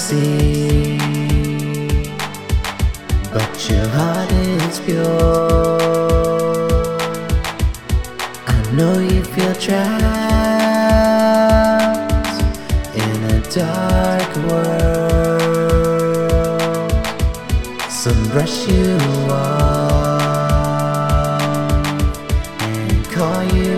see, but your heart is pure. I know you feel trapped in a dark world. Some brush you off and call you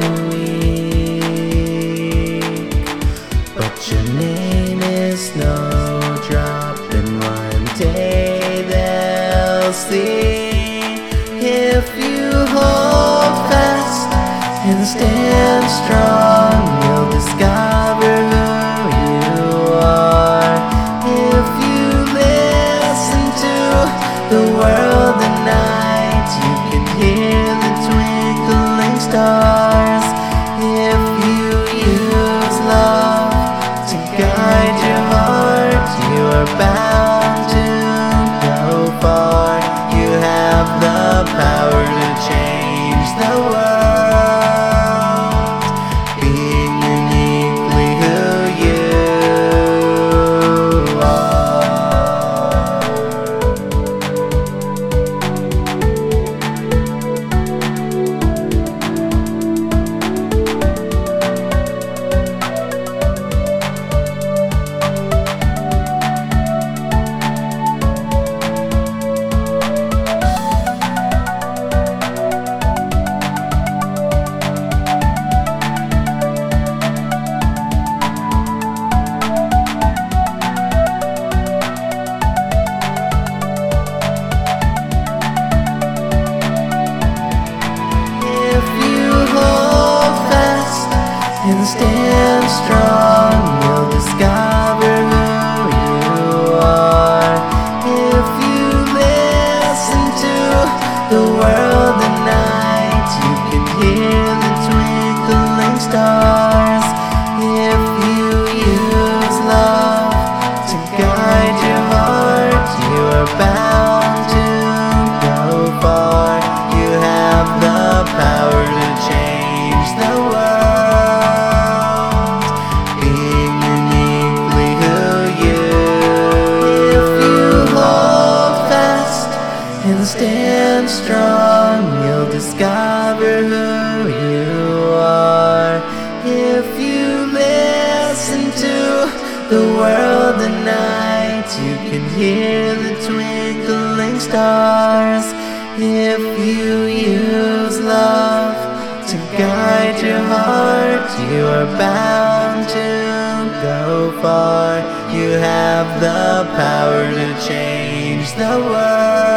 weak, but your name is Snowdrop, and one day they'll see. If you hold fast and stand strong, you'll discover who you are. If you listen to the world at night, you can hear the twinkling stars. If you use love to guide your heart, you are bound to go far. You have the power to change the world, being uniquely who you and stand strong, you'll discover who you are. If you listen to the world at night, you can hear the twinkling stars. If you use love to guide your heart, you are bound to go far. You have the power to change the world, being uniquely who you. If you hold fast and stand strong, you'll discover who you are. If you listen to the world at night, you can hear the twinkling stars. If you use love to guide your heart, you are bound to go far. You have the power to change the world.